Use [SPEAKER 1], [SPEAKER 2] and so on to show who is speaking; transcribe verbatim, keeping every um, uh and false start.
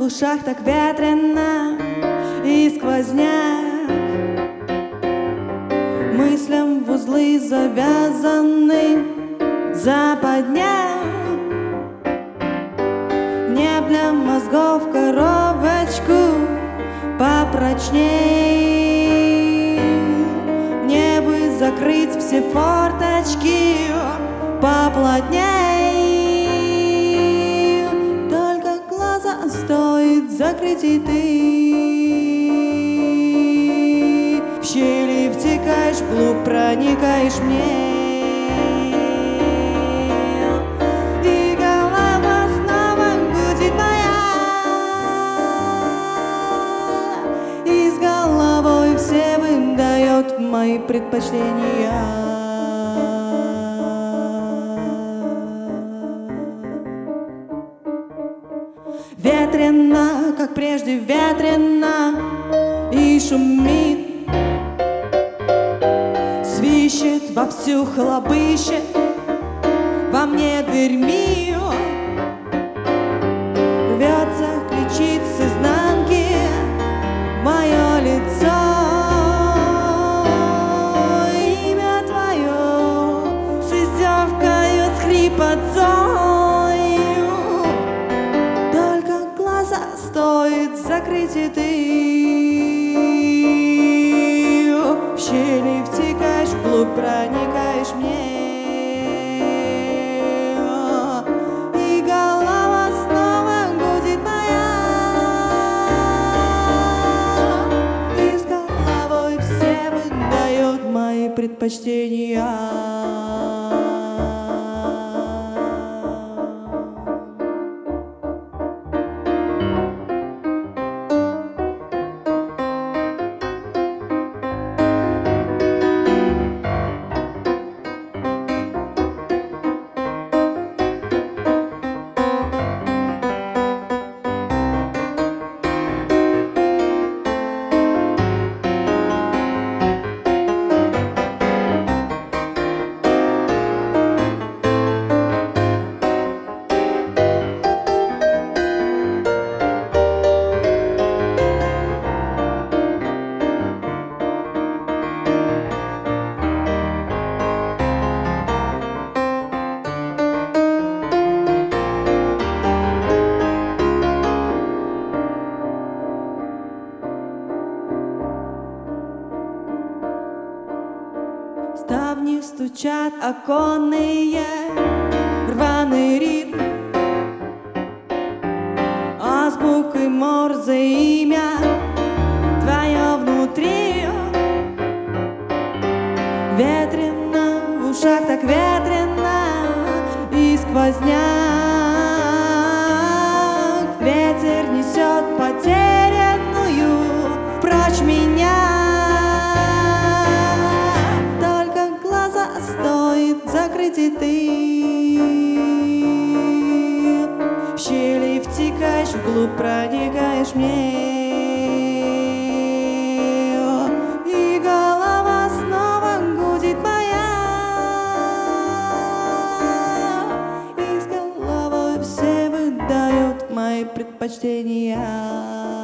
[SPEAKER 1] ушах так ветрено и сквозняк, мыслям в узлы завязаны западня. Мне для мозгов коробочку попрочней, мне бы закрыть все форточки поплотней. Только глаза стоит закрыть, и ты в щели втекаешь, вглубь проникаешь мне. И голова снова гудит моя, и с головой все выдает мои предпочтения. Ветрено, как прежде ветрено, и шумит, свищет вовсю, хлобыщет во мне дверьми, рвется, кричит с изнанки в мое лицо. Имя твое с издевкою, с хрипотцой. Только глаза стоит закрыть, и ты в щели втекаешь, вглубь проникаешь мне. И голова снова гудит моя, и с головой все выдают мои предпочтения. Ставни стучат оконные, рваный ритм, азбукой Морзе имя твое внутри. Ветрено, в ушах так ветрено, и сквозняк, ветер несет потерянную прочь меня. Закрыть, и ты в щели втекаешь, вглубь проникаешь мне. И голова снова гудит моя, и с головой все выдают мои предпочтения.